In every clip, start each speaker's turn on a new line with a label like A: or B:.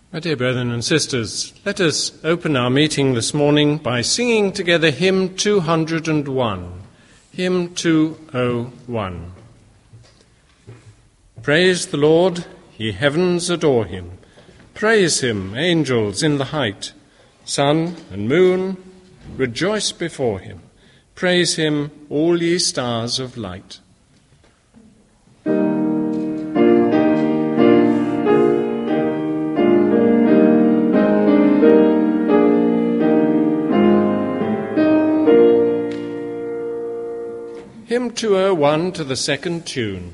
A: My dear brethren and sisters, let us open our meeting this morning by singing together hymn 201. Hymn 201. Praise the Lord, ye heavens adore him. Praise him, angels in the height. Sun and moon, rejoice before him. Praise him, all ye stars of light. Hymn 201 to the second tune.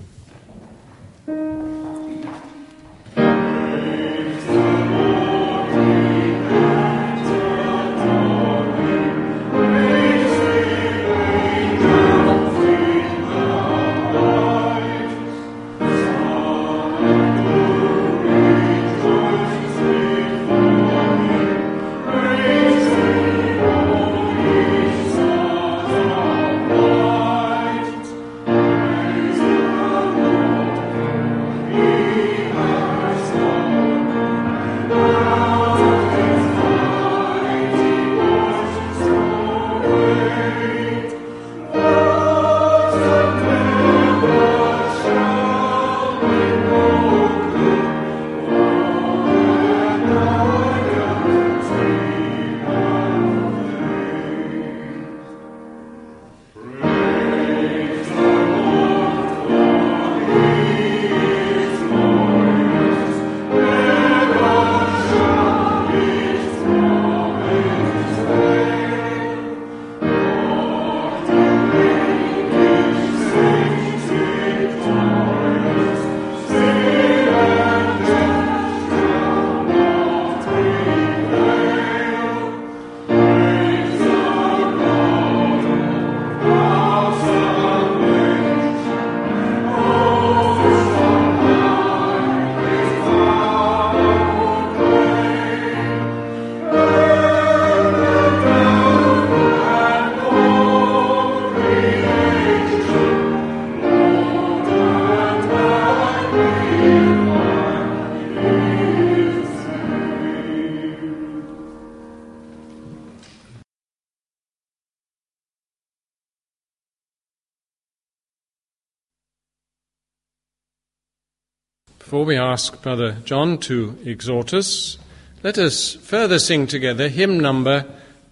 A: Before we ask Brother John to exhort us, let us further sing together hymn number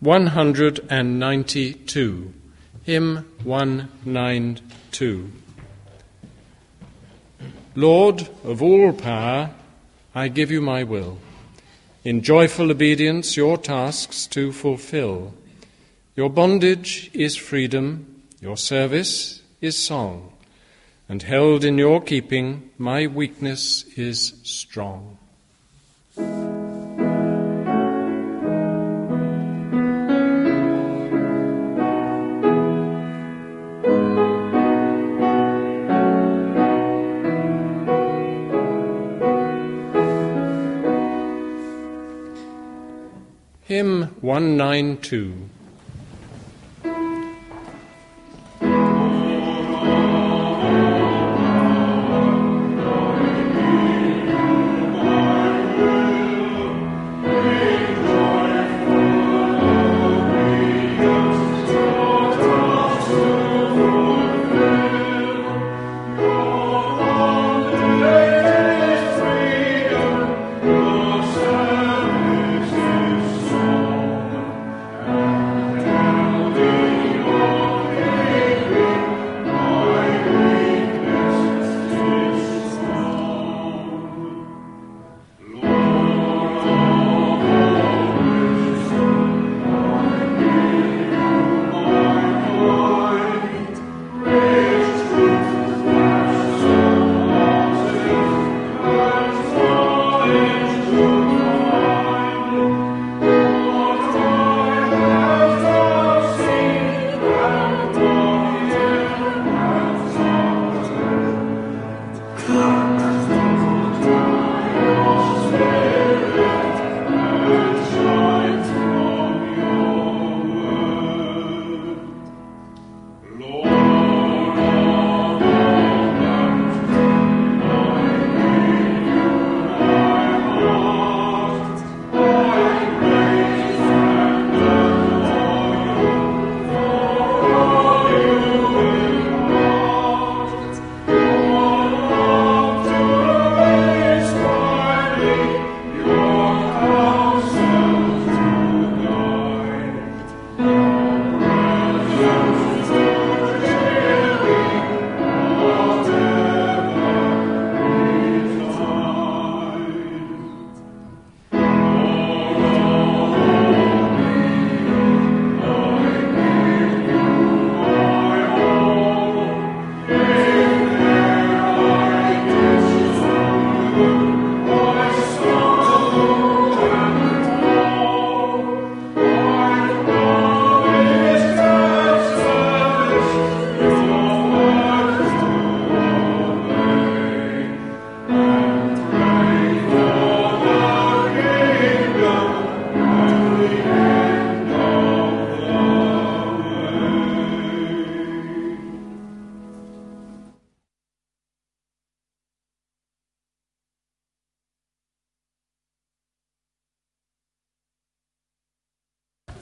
A: 192. Hymn 192. Lord of all power, I give you my will, in joyful obedience your tasks to fulfill. Your bondage is freedom, your service is song, and held in your keeping, my weakness is strong. Hymn 192.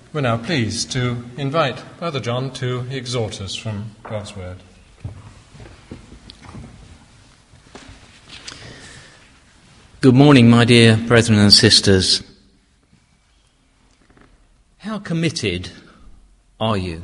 A: We're now pleased to invite Brother John to exhort us from God's Word.
B: Good morning, my dear brethren and sisters. How committed are you?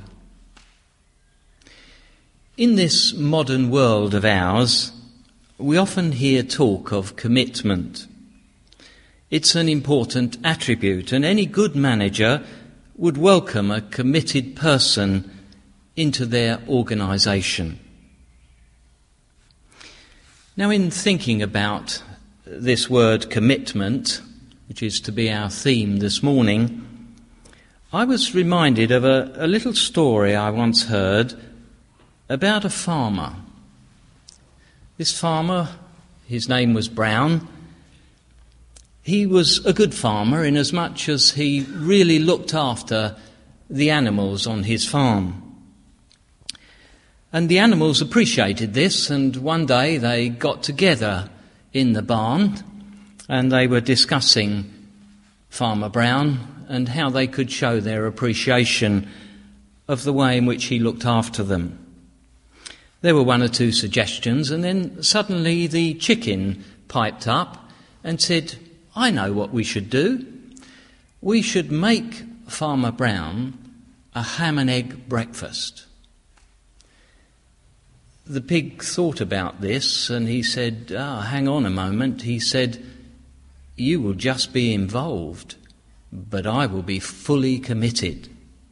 B: In this modern world of ours, we often hear talk of commitment. It's an important attribute, and any good manager would welcome a committed person into their organisation. Now, in thinking about this word commitment, which is to be our theme this morning, I was reminded of a little story I once heard about a farmer. This farmer, his name was Brown. He was a good farmer in as much as he really looked after the animals on his farm. And the animals appreciated this, and one day they got together in the barn and they were discussing Farmer Brown and how they could show their appreciation of the way in which he looked after them. There were one or two suggestions, and then suddenly the chicken piped up and said, "I know what we should do. We should make Farmer Brown a ham and egg breakfast." The pig thought about this and he said, hang on a moment. He said, "You will just be involved, but I will be fully committed."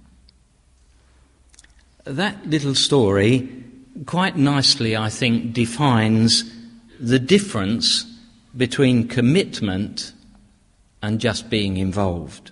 B: That little story quite nicely, I think, defines the difference between commitment and just being involved.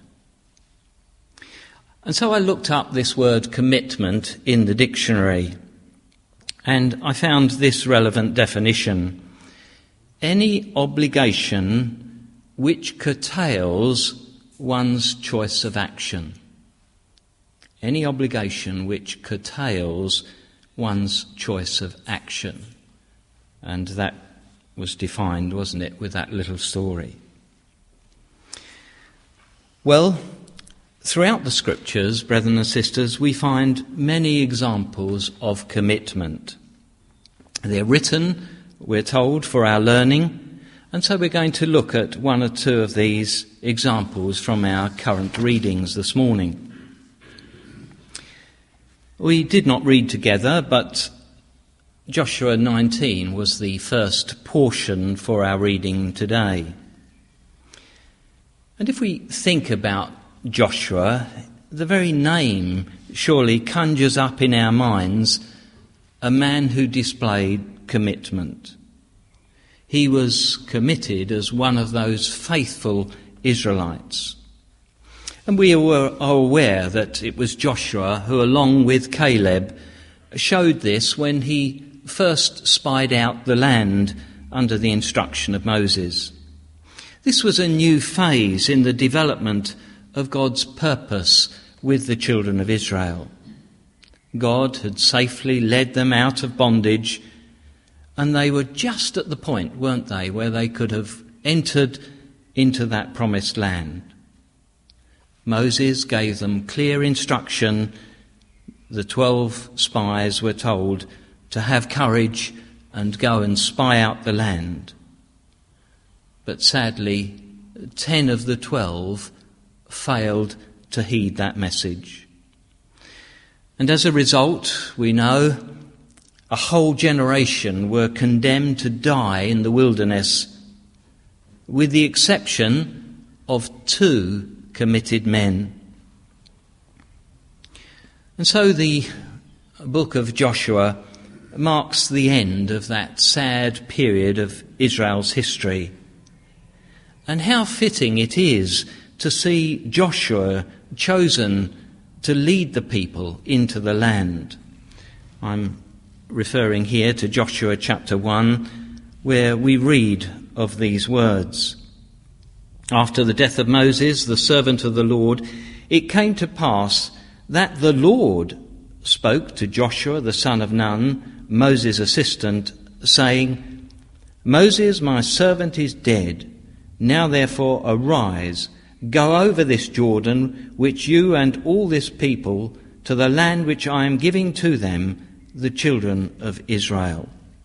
B: And so I looked up this word commitment in the dictionary, and I found this relevant definition: any obligation which curtails one's choice of action. Any obligation which curtails one's choice of action. And that was defined, wasn't it, with that little story? Well, throughout the Scriptures, brethren and sisters, we find many examples of commitment. They're written, we're told, for our learning, and so we're going to look at one or two of these examples from our current readings this morning. We did not read together, but Joshua 19 was the first portion for our reading today. And if we think about Joshua, the very name surely conjures up in our minds a man who displayed commitment. He was committed as one of those faithful Israelites. And we are aware that it was Joshua who, along with Caleb, showed this when he first spied out the land under the instruction of Moses. This was a new phase in the development of God's purpose with the children of Israel. God had safely led them out of bondage, and they were just at the point, weren't they, where they could have entered into that promised land. Moses gave them clear instruction. The 12 spies were told to have courage and go and spy out the land. But sadly, 10 of the 12 failed to heed that message. And as a result, we know a whole generation were condemned to die in the wilderness, with the exception of 2 committed men. And so the book of Joshua marks the end of that sad period of Israel's history. And how fitting it is to see Joshua chosen to lead the people into the land. I'm referring here to Joshua chapter 1, where we read of these words. After the death of Moses, the servant of the Lord, it came to pass that the Lord spoke to Joshua the son of Nun, Moses' assistant, saying, "Moses, my servant, is dead. Now therefore arise Go over this Jordan, which you and all this people, to the land which I am giving to them, the children of Israel.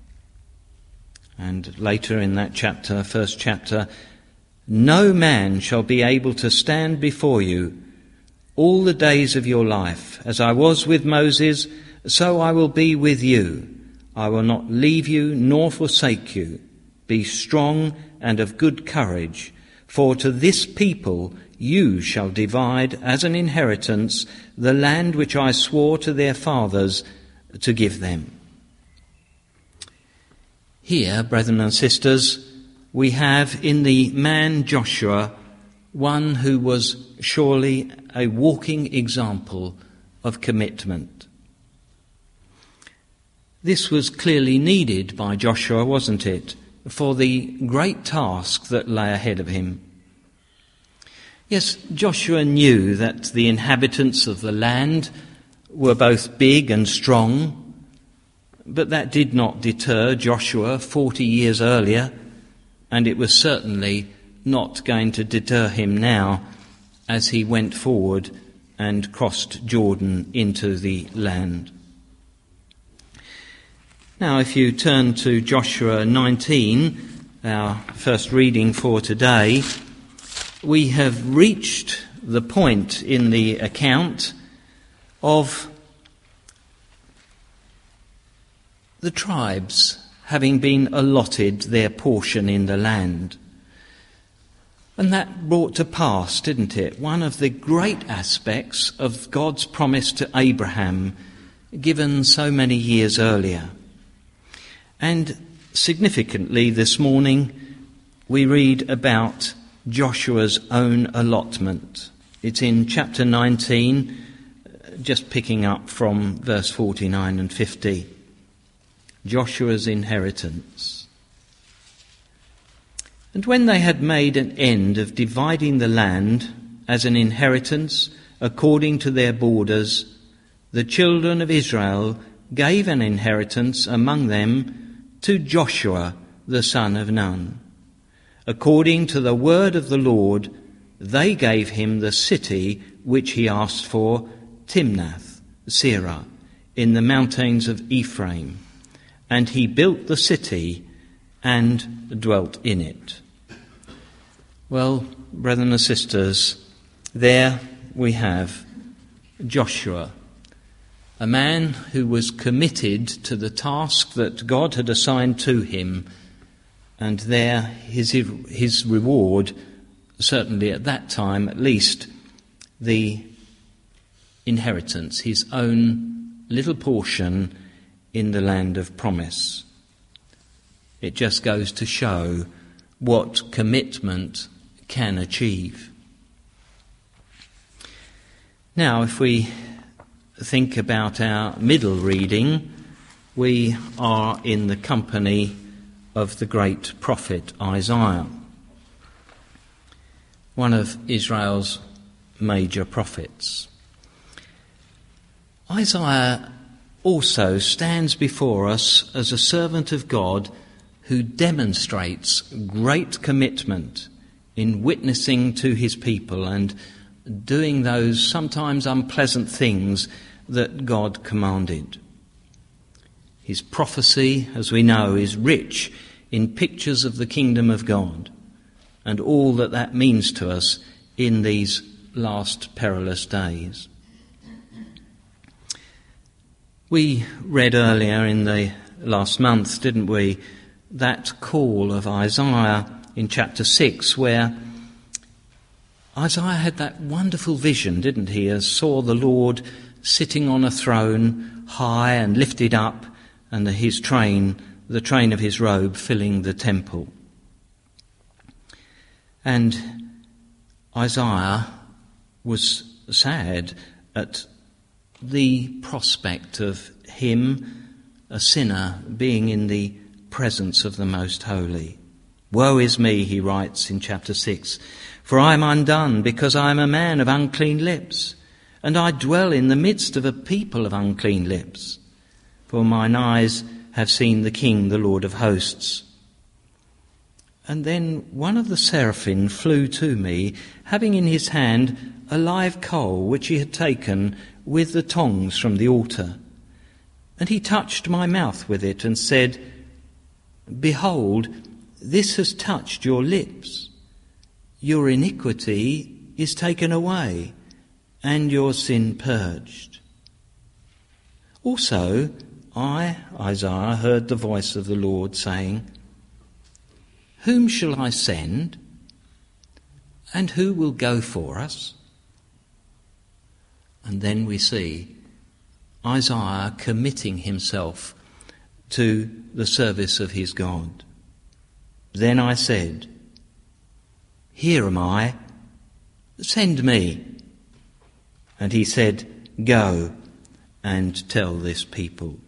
B: And later in that chapter, first chapter, no man shall be able to stand before you all the days of your life. As I was with Moses, so I will be with you. I will not leave you nor forsake you. Be strong and of good courage, for to this people you shall divide as an inheritance the land which I swore to their fathers to give them. Here, brethren and sisters, we have in the man Joshua one who was surely a walking example of commitment. This was clearly needed by Joshua, wasn't it, for the great task that lay ahead of him. Yes, Joshua knew that the inhabitants of the land were both big and strong, but that did not deter Joshua 40 years earlier, and it was certainly not going to deter him now as he went forward and crossed Jordan into the land. Now, if you turn to Joshua 19, our first reading for today, we have reached the point in the account of the tribes having been allotted their portion in the land. And that brought to pass, didn't it, one of the great aspects of God's promise to Abraham, given so many years earlier. And significantly this morning we read about Joshua's own allotment. It's in chapter 19, just picking up from verse 49 and 50. Joshua's inheritance. And when they had made an end of dividing the land as an inheritance according to their borders, the children of Israel gave an inheritance among them to Joshua the son of Nun. According to the word of the Lord, they gave him the city which he asked for, Timnath Serah, in the mountains of Ephraim. And he built the city and dwelt in it. Well, brethren and sisters, there we have Joshua, a man who was committed to the task that God had assigned to him, and there his reward, certainly at that time at least, the inheritance, his own little portion in the land of promise. It just goes to show what commitment can achieve. Now, if we think about our middle reading, we are in the company of the great prophet Isaiah, one of Israel's major prophets. Isaiah also stands before us as a servant of God who demonstrates great commitment in witnessing to his people and doing those sometimes unpleasant things that God commanded. His prophecy, as we know, is rich in pictures of the kingdom of God and all that that means to us in these last perilous days. We read earlier in the last month, didn't we, that call of Isaiah in chapter 6, where Isaiah had that wonderful vision, didn't he, as saw the Lord sitting on a throne, high and lifted up, and his train, the train of his robe, filling the temple. And Isaiah was sad at the prospect of him, a sinner, being in the presence of the Most Holy. Woe is me, he writes in chapter 6, for I am undone, because I am a man of unclean lips, and I dwell in the midst of a people of unclean lips. For mine eyes have seen the King, the Lord of hosts. And then one of the seraphim flew to me, having in his hand a live coal which he had taken with the tongs from the altar. And he touched my mouth with it and said, "Behold, this has touched your lips. Your iniquity is taken away, and your sin purged." Also, I, Isaiah, heard the voice of the Lord saying, "Whom shall I send? And who will go for us?" And then we see Isaiah committing himself to the service of his God. Then I said, "Here am I, send me." And he said, "Go and tell this people."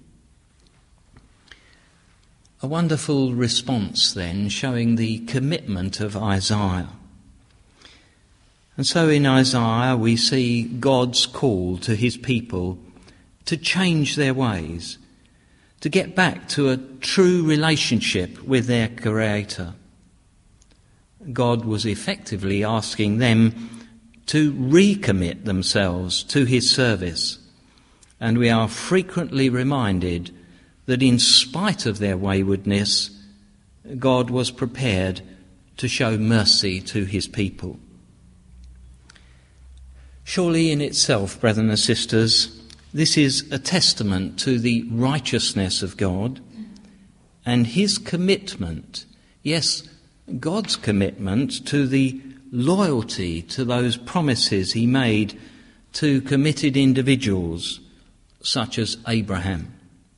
B: A wonderful response then, showing the commitment of Isaiah. And so in Isaiah we see God's call to his people to change their ways, to get back to a true relationship with their Creator. God was effectively asking them to recommit themselves to his service. And we are frequently reminded that in spite of their waywardness, God was prepared to show mercy to his people. Surely in itself, brethren and sisters, this is a testament to the righteousness of God and his commitment, yes, God's commitment to the loyalty to those promises he made to committed individuals such as Abraham.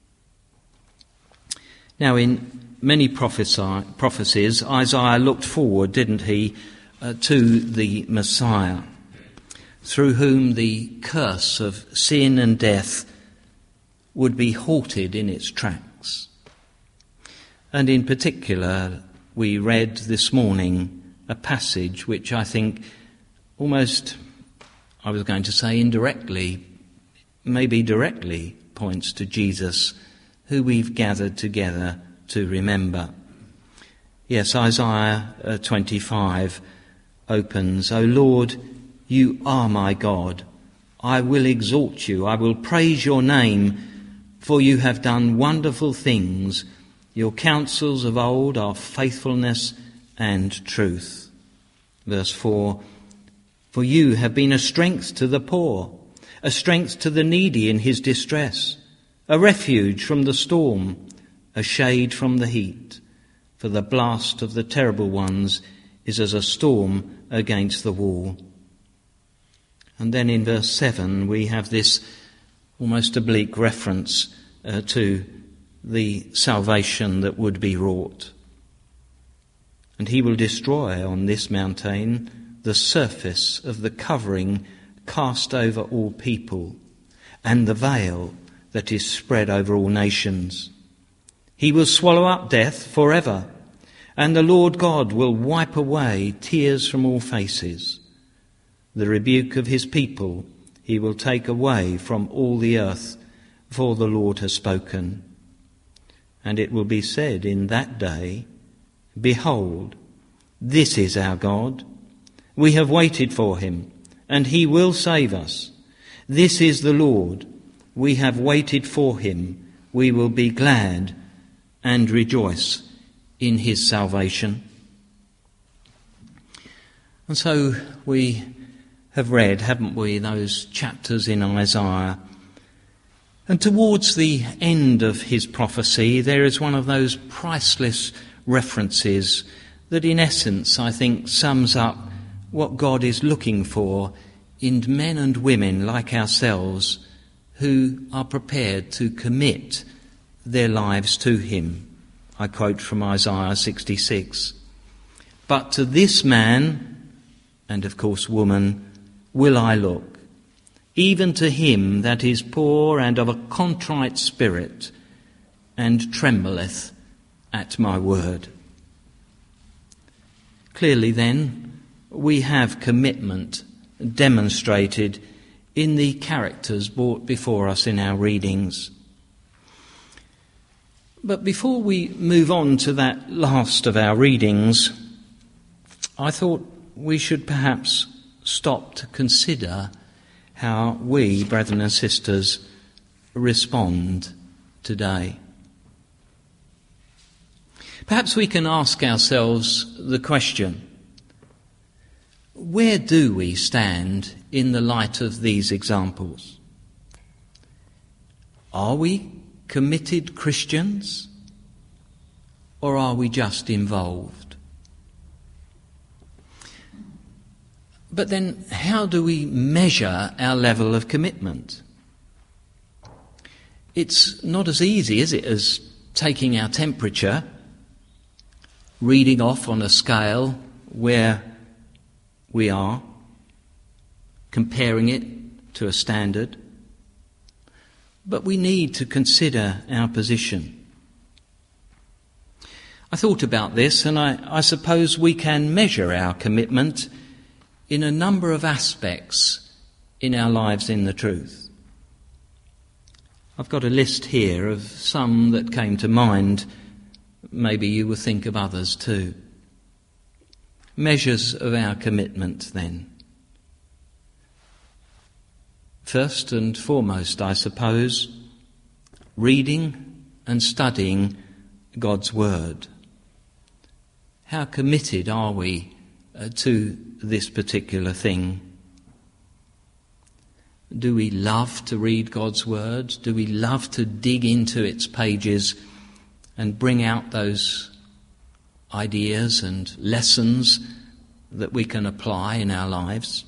B: Now, in many prophecies, Isaiah looked forward, didn't he, to the Messiah, through whom the curse of sin and death would be halted in its tracks. And in particular, we read this morning a passage which I think almost, I was going to say indirectly, maybe directly points to Jesus, who we've gathered together to remember. Yes, Isaiah 25 opens, "O Lord, you are my God. I will exalt you. I will praise your name, for you have done wonderful things. Your counsels of old are faithfulness and truth." Verse 4, "For you have been a strength to the poor, a strength to the needy in his distress, a refuge from the storm, a shade from the heat. For the blast of the terrible ones is as a storm against the wall." And then in verse 7 we have this almost oblique reference to the salvation that would be wrought. "And he will destroy on this mountain the surface of the covering cast over all people, and the veil that is spread over all nations. He will swallow up death forever, and the Lord God will wipe away tears from all faces. The rebuke of his people he will take away from all the earth, for the Lord has spoken. And it will be said in that day, Behold, this is our God. We have waited for him, and he will save us. This is the Lord. We have waited for him. We will be glad and rejoice in his salvation." And so we have read, haven't we, those chapters in Isaiah. And towards the end of his prophecy, there is one of those priceless references that in essence, I think, sums up what God is looking for in men and women like ourselves who are prepared to commit their lives to him. I quote from Isaiah 66. "But to this man," and of course woman, "will I look, even to him that is poor and of a contrite spirit, and trembleth at my word." Clearly then, we have commitment demonstrated in the characters brought before us in our readings. But before we move on to that last of our readings, I thought we should perhaps stop to consider how we, brethren and sisters, respond today. Perhaps we can ask ourselves the question, where do we stand in the light of these examples? Are we committed Christians, or are we just involved? But then, how do we measure our level of commitment? It's not as easy, is it, as taking our temperature, reading off on a scale where we are, comparing it to a standard. But we need to consider our position. I thought about this, and I suppose we can measure our commitment in a number of aspects in our lives in the truth. I've got a list here of some that came to mind. Maybe you will think of others too. Measures of our commitment then. First and foremost, I suppose, reading and studying God's Word. How committed are we to this particular thing? Do we love to read God's Word? Do we love to dig into its pages and bring out those ideas and lessons that we can apply in our lives?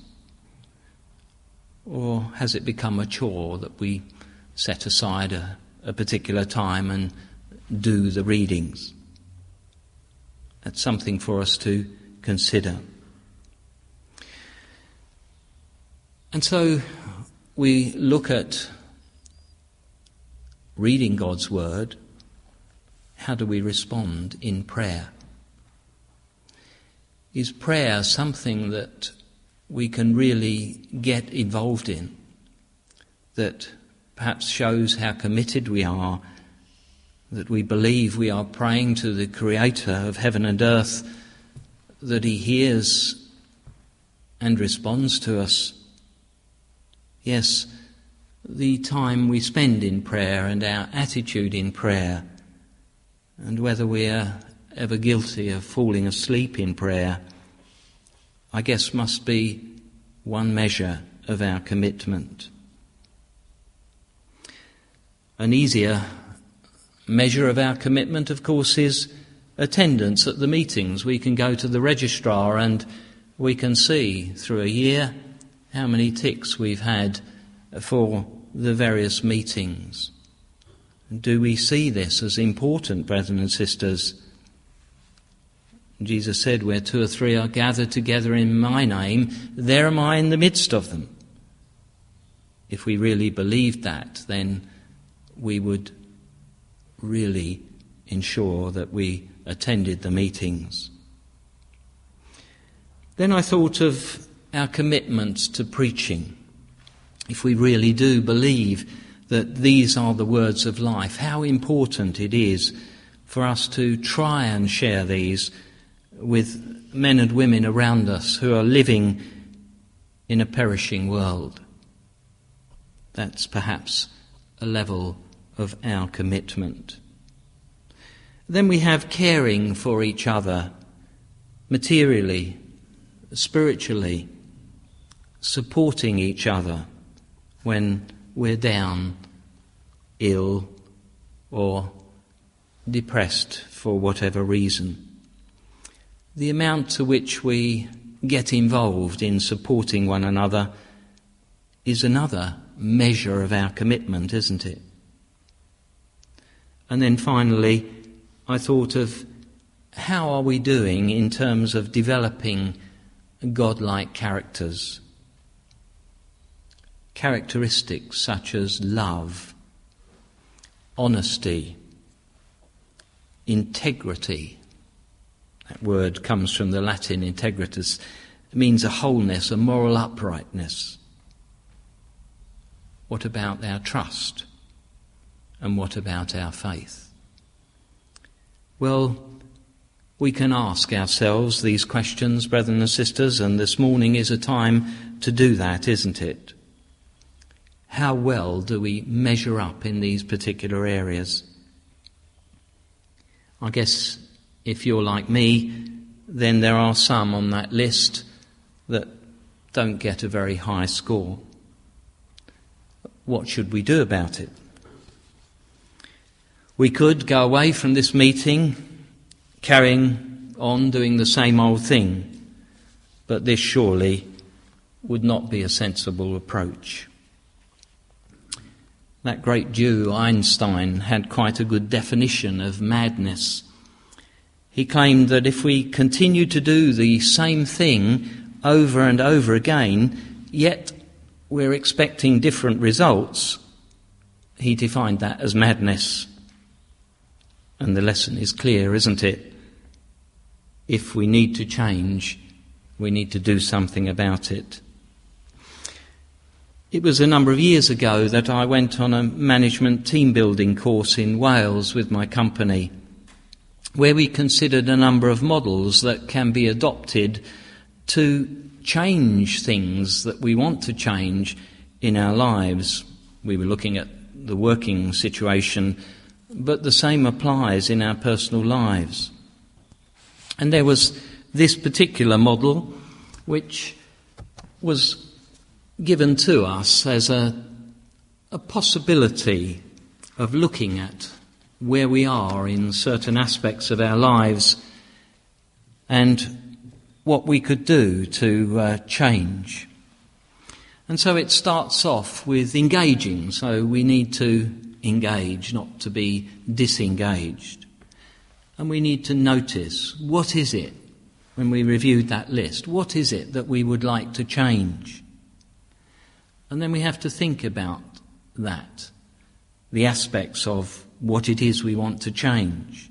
B: Or has it become a chore that we set aside a particular time and do the readings? That's something for us to consider. And so we look at reading God's Word. How do we respond in prayer? Is prayer something that we can really get involved in, that perhaps shows how committed we are, that we believe we are praying to the Creator of heaven and earth, that He hears and responds to us? Yes, the time we spend in prayer and our attitude in prayer, and whether we are ever guilty of falling asleep in prayer, I guess must be one measure of our commitment. An easier measure of our commitment, of course, is attendance at the meetings. We can go to the registrar and we can see through a year how many ticks we've had for the various meetings. Do we see this as important, brethren and sisters? Jesus said, where two or three are gathered together in my name, there am I in the midst of them. If we really believed that, then we would really ensure that we attended the meetings. Then I thought of our commitment to preaching. If we really do believe that these are the words of life, how important it is for us to try and share these with men and women around us who are living in a perishing world. That's perhaps a level of our commitment. Then we have caring for each other, materially, spiritually, supporting each other when we're down, ill, or depressed for whatever reason. The amount to which we get involved in supporting one another is another measure of our commitment, isn't it? And then finally, I thought of how are we doing in terms of developing godlike characters? Characteristics such as love, honesty, integrity. That word comes from the Latin integritas. It means a wholeness, a moral uprightness. What about our trust? And what about our faith? Well, we can ask ourselves these questions, brethren and sisters, and this morning is a time to do that, isn't it? How well do we measure up in these particular areas? I guess if you're like me, then there are some on that list that don't get a very high score. What should we do about it? We could go away from this meeting carrying on doing the same old thing, but this surely would not be a sensible approach. That great Jew Einstein had quite a good definition of madness. He claimed that if we continue to do the same thing over and over again, yet we're expecting different results, he defined that as madness. And the lesson is clear, isn't it? If we need to change, we need to do something about it. It was a number of years ago that I went on a management team building course in Wales with my company, where we considered a number of models that can be adopted to change things that we want to change in our lives. We were looking at the working situation, but the same applies in our personal lives. And there was this particular model which was given to us as a possibility of looking at where we are in certain aspects of our lives and what we could do to change. And so it starts off with engaging. So we need to engage, not to be disengaged. And we need to notice, what is it, when we reviewed that list, what is it that we would like to change? And then we have to think about that, the aspects of what it is we want to change.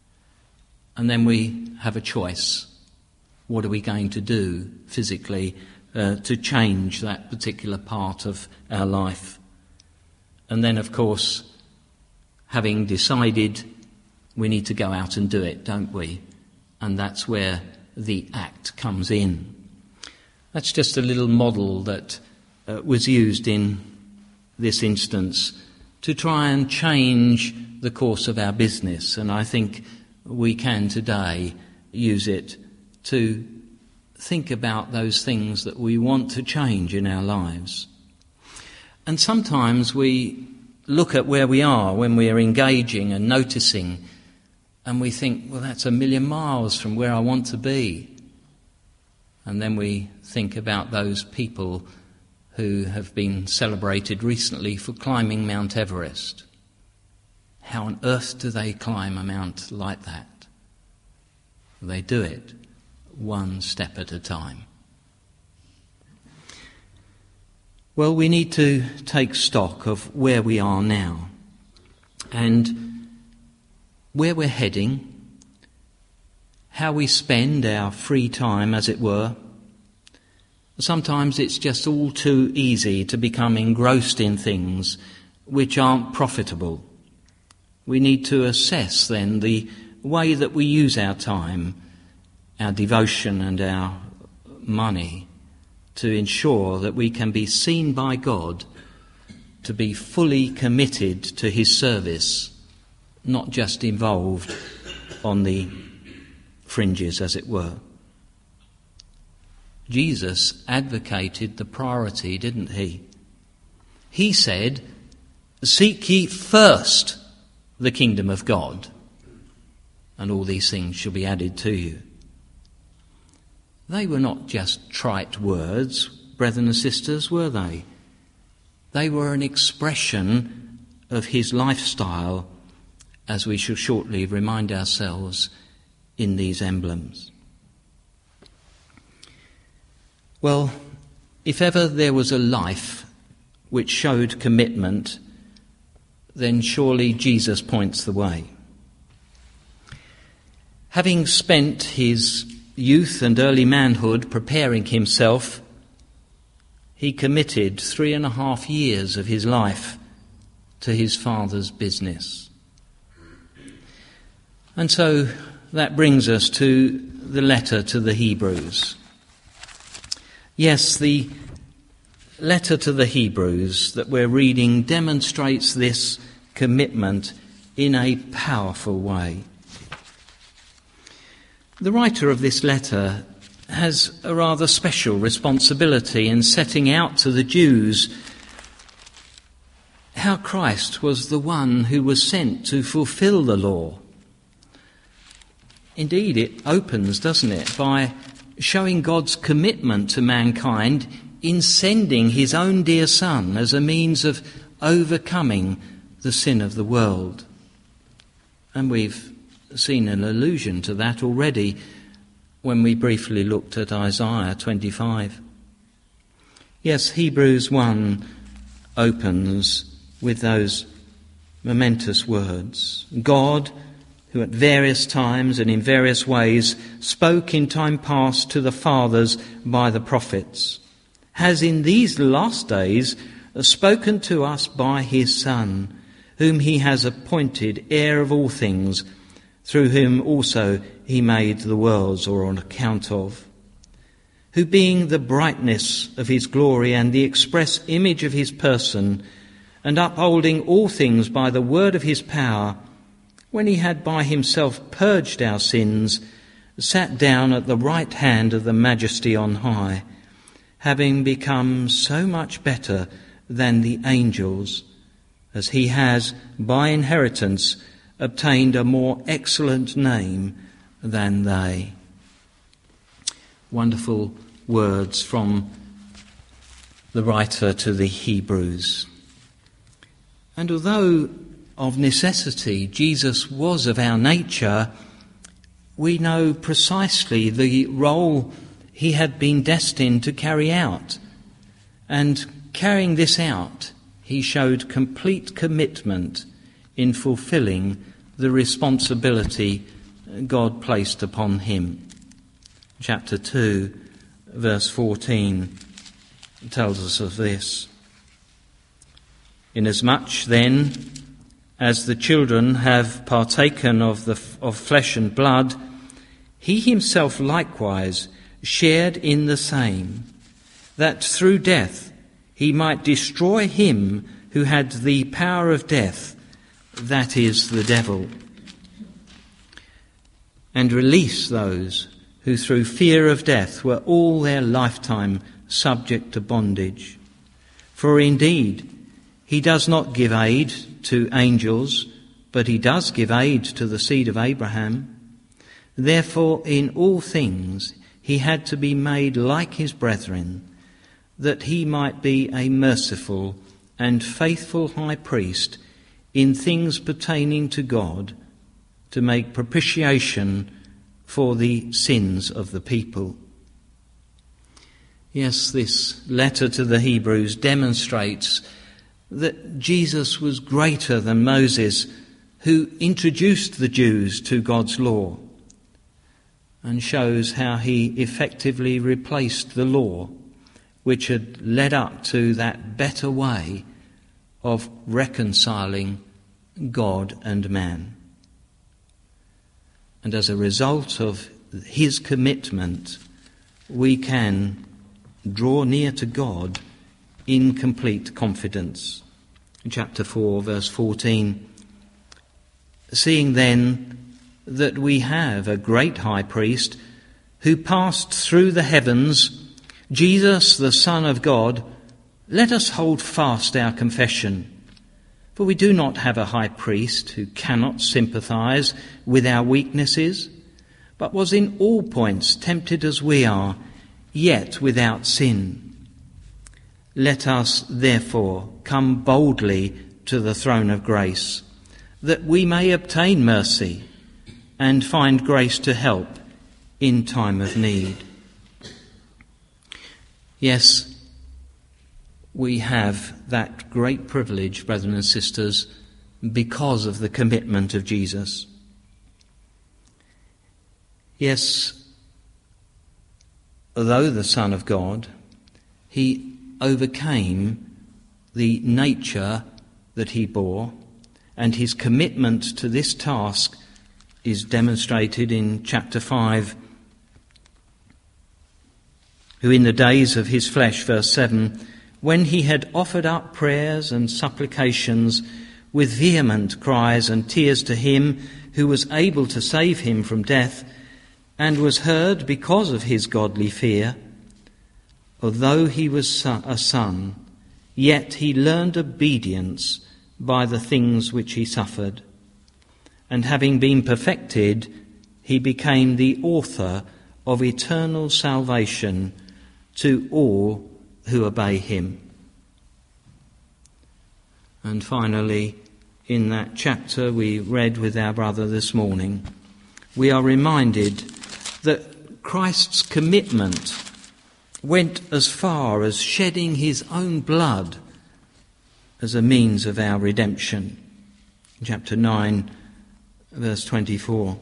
B: And then we have a choice. What are we going to do physically to change that particular part of our life? And then, of course, having decided, we need to go out and do it, don't we? And that's where the act comes in. That's just a little model that was used in this instance to try and change the course of our business. And I think we can today use it to think about those things that we want to change in our lives. And sometimes we look at where we are when we are engaging and noticing, and we think, well, that's a million miles from where I want to be. And then we think about those people who have been celebrated recently for climbing Mount Everest. How on earth do they climb a mount like that? They do it one step at a time. Well, we need to take stock of where we are now and where we're heading, how we spend our free time, as it were. Sometimes it's just all too easy to become engrossed in things which aren't profitable. We need to assess then the way that we use our time, our devotion and our money to ensure that we can be seen by God to be fully committed to his service, not just involved on the fringes, as it were. Jesus advocated the priority, didn't he? He said, "Seek ye first the kingdom of God, and all these things shall be added to you." They were not just trite words, brethren and sisters, were they? They were an expression of his lifestyle, as we shall shortly remind ourselves in these emblems. Well, if ever there was a life which showed commitment, then surely Jesus points the way. Having spent his youth and early manhood preparing himself, he committed 3.5 years of his life to his Father's business. And so that brings us to the letter to the Hebrews. Yes, the letter to the Hebrews that we're reading demonstrates this commitment in a powerful way. The writer of this letter has a rather special responsibility in setting out to the Jews how Christ was the one who was sent to fulfill the law. Indeed, it opens, doesn't it, by showing God's commitment to mankind in sending his own dear Son as a means of overcoming the sin of the world. And we've seen an allusion to that already when we briefly looked at Isaiah 25. Yes, Hebrews 1 opens with those momentous words. God, who at various times and in various ways spoke in time past to the fathers by the prophets, has in these last days spoken to us by his Son, whom he has appointed heir of all things, through whom also he made the worlds, or on account of, who being the brightness of his glory and the express image of his person, and upholding all things by the word of his power, when he had by himself purged our sins, sat down at the right hand of the Majesty on high, having become so much better than the angels, as he has, by inheritance, obtained a more excellent name than they. Wonderful words from the writer to the Hebrews. And although of necessity Jesus was of our nature, we know precisely the role he had been destined to carry out. And carrying this out, he showed complete commitment in fulfilling the responsibility God placed upon him. Chapter 2, verse 14 tells us of this. Inasmuch then as the children have partaken of flesh and blood, he himself likewise shared in the same, that through death he might destroy him who had the power of death, that is, the devil, and release those who through fear of death were all their lifetime subject to bondage. For indeed, he does not give aid to angels, but he does give aid to the seed of Abraham. Therefore, in all things he had to be made like his brethren, that he might be a merciful and faithful high priest in things pertaining to God, to make propitiation for the sins of the people. Yes, this letter to the Hebrews demonstrates that Jesus was greater than Moses, who introduced the Jews to God's law, and shows how he effectively replaced the law, which had led up to that better way of reconciling God and man. And as a result of his commitment, we can draw near to God in complete confidence. Chapter 4, verse 14. Seeing then that we have a great high priest who passed through the heavens, Jesus, the Son of God, let us hold fast our confession. For we do not have a high priest who cannot sympathize with our weaknesses, but was in all points tempted as we are, yet without sin. Let us, therefore, come boldly to the throne of grace, that we may obtain mercy and find grace to help in time of need. Yes, we have that great privilege, brothers and sisters, because of the commitment of Jesus. Yes, although the Son of God, he overcame the nature that he bore, and his commitment to this task is demonstrated in chapter 5, who in the days of his flesh, verse 7, when he had offered up prayers and supplications with vehement cries and tears to him who was able to save him from death, and was heard because of his godly fear, although he was a son, yet he learned obedience by the things which he suffered. And having been perfected, he became the author of eternal salvation to all who obey him. And finally, in that chapter we read with our brother this morning, we are reminded that Christ's commitment went as far as shedding his own blood as a means of our redemption. Chapter 9, verse 24.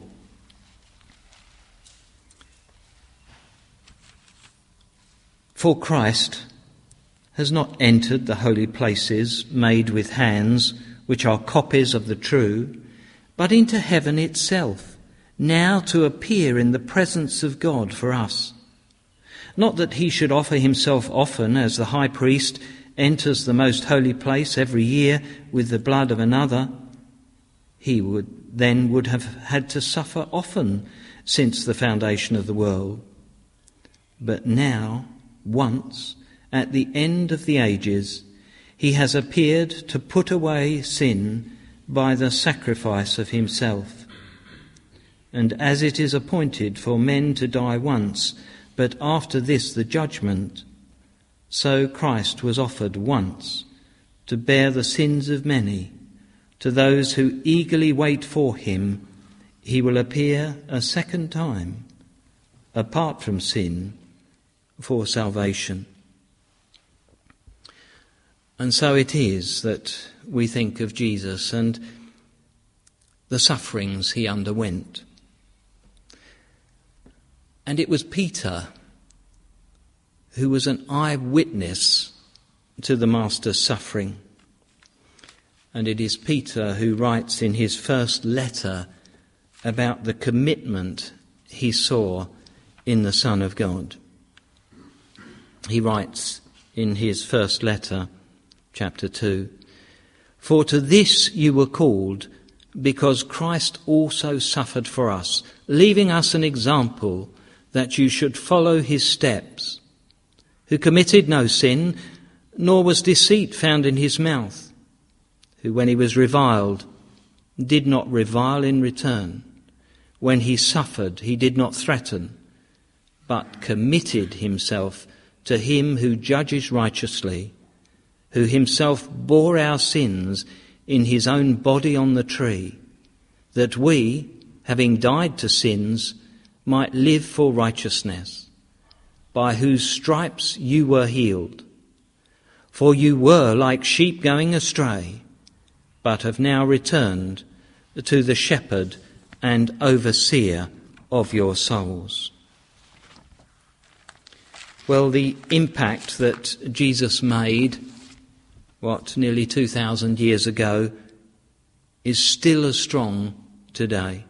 B: For Christ has not entered the holy places made with hands, which are copies of the true, but into heaven itself, now to appear in the presence of God for us. Not that he should offer himself often, as the high priest enters the most holy place every year with the blood of another. He would have had to suffer often since the foundation of the world. But now, once, at the end of the ages, he has appeared to put away sin by the sacrifice of himself. And as it is appointed for men to die once, but after this the judgment, so Christ was offered once to bear the sins of many. To those who eagerly wait for him, he will appear a second time, apart from sin, for salvation. And so it is that we think of Jesus and the sufferings he underwent. And it was Peter who was an eyewitness to the Master's suffering. And it is Peter who writes in his first letter about the commitment he saw in the Son of God. He writes in his first letter, chapter 2, "For to this you were called, because Christ also suffered for us, leaving us an example that you should follow his steps, who committed no sin, nor was deceit found in his mouth, who when he was reviled, did not revile in return. When he suffered, he did not threaten, but committed himself to him who judges righteously, who himself bore our sins in his own body on the tree, that we, having died to sins, might live for righteousness, by whose stripes you were healed. For you were like sheep going astray, but have now returned to the shepherd and overseer of your souls." Well, the impact that Jesus made, nearly 2,000 years ago, is still as strong today.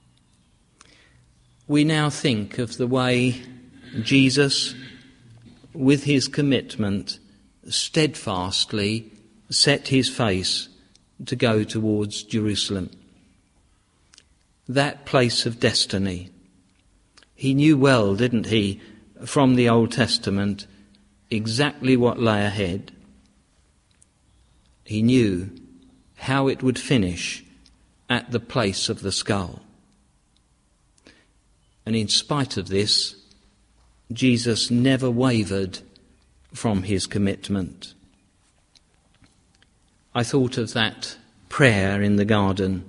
B: We now think of the way Jesus, with his commitment, steadfastly set his face to go towards Jerusalem. That place of destiny. He knew well, didn't he, from the Old Testament, exactly what lay ahead. He knew how it would finish at the place of the skull. And in spite of this, Jesus never wavered from his commitment. I thought of that prayer in the garden.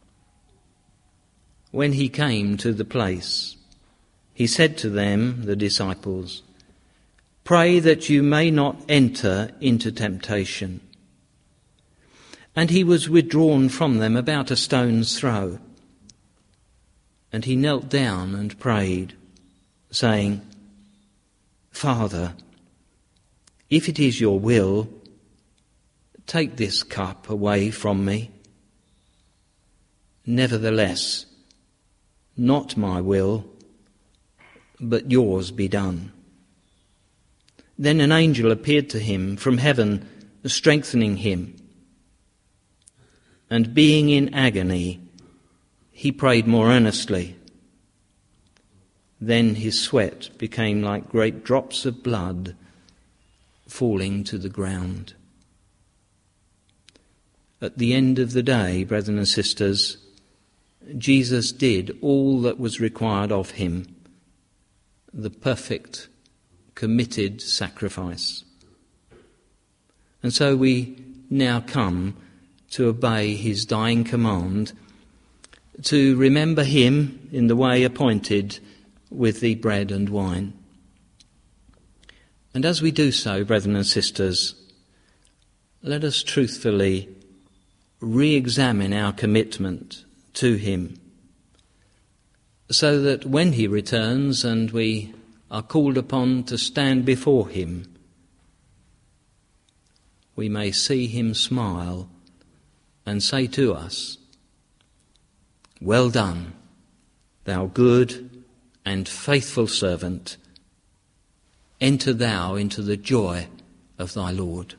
B: When he came to the place, he said to them, the disciples, "Pray that you may not enter into temptation." And he was withdrawn from them about a stone's throw. And he knelt down and prayed, saying, "Father, if it is your will, take this cup away from me. Nevertheless, not my will, but yours be done." Then an angel appeared to him from heaven, strengthening him. And being in agony, he prayed more earnestly. Then his sweat became like great drops of blood falling to the ground. At the end of the day, brethren and sisters, Jesus did all that was required of him, the perfect, committed sacrifice. And so we now come to obey his dying command, to remember him in the way appointed with the bread and wine. And as we do so, brethren and sisters, let us truthfully re-examine our commitment to him, so that when he returns and we are called upon to stand before him, we may see him smile and say to us, "Well done, thou good and faithful servant. Enter thou into the joy of thy Lord."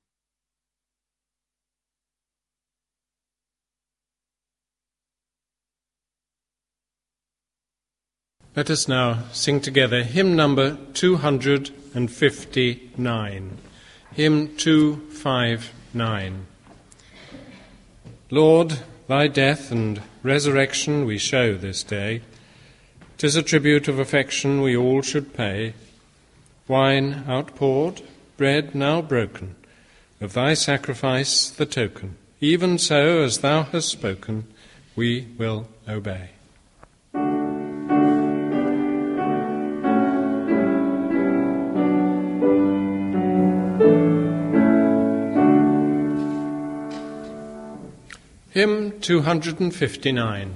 A: Let us now sing together hymn number 259. Hymn 259. Lord, thy death and resurrection we show this day. 'Tis a tribute of affection we all should pay. Wine outpoured, bread now broken, of thy sacrifice the token. Even so, as thou hast spoken, we will obey. Hymn 259.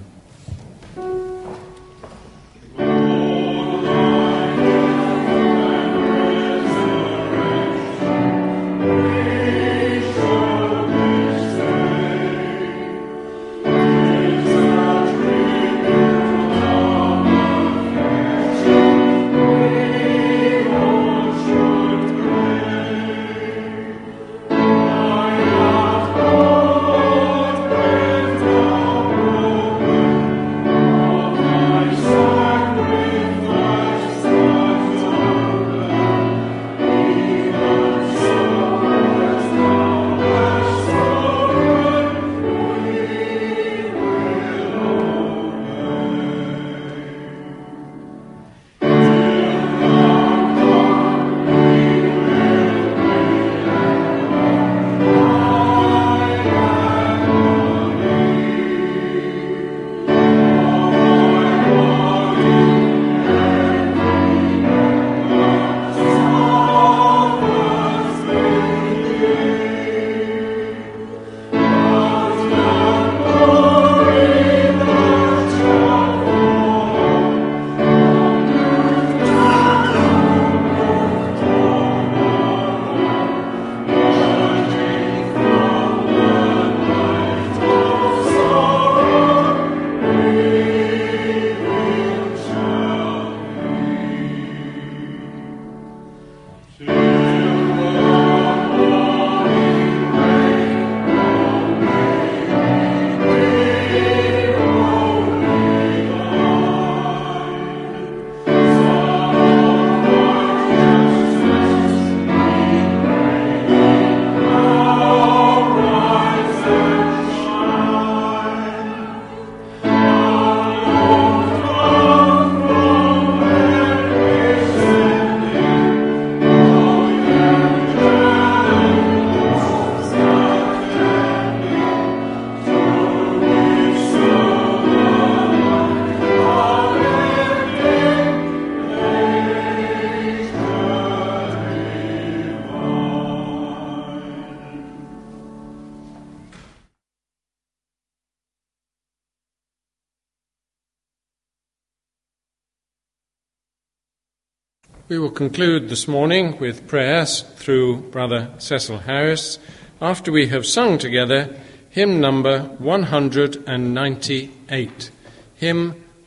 A: We will conclude this morning with prayers through Brother Cecil Harris after we have sung together hymn number 198. Hymn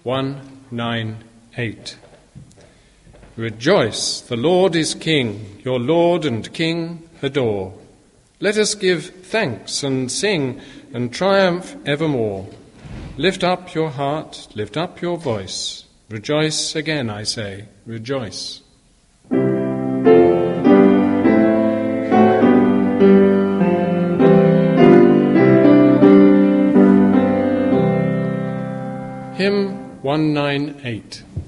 A: 198. Rejoice, the Lord is King, your Lord and King adore. Let us give thanks and sing and triumph evermore. Lift up your heart, lift up your voice. Rejoice again, I say, rejoice. Hymn 198.